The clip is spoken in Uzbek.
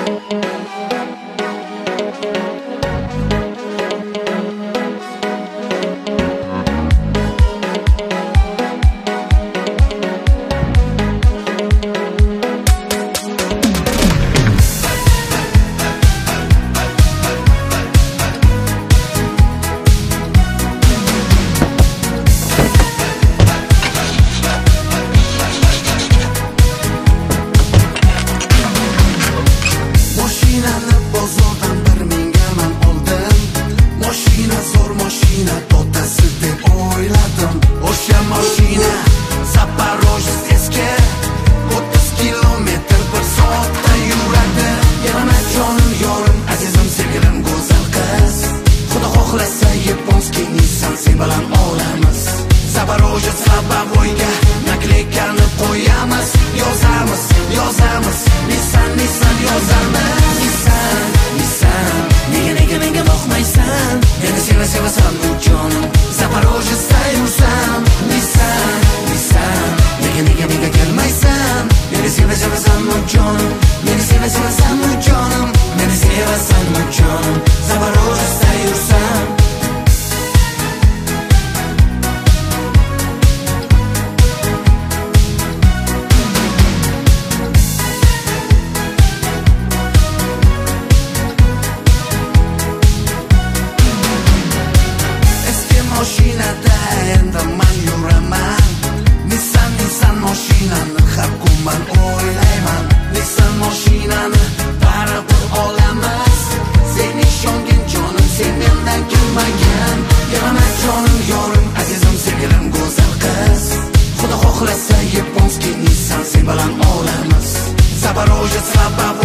Zaporojets Lobavoyga nakleykanni qo'yamiz, yozamiz, yozamiz. Nissan yozarmiz. Nissan, nega menga boqmaysan? Meni sevasan u jonim, Zaporojetsda yursam. Nissan, nega menga kelmaysan? Meni sevasan u jonim, meni sevasan u jonim, meni sevasan u jonim, Zaporojetsda yursam. Mashinada endi men yuraman. Nissan mashinani har kun men o'ylayman. Nissan mashinani baribir olamiz. Sen ishongin jonim, sen mendan kelmagan. Yaramak jonim, yorim, azizim, sevgilim, go'zal qiz. Xudo xohlasa yaponskiy Nissan sen bilan olamiz. Zaporojets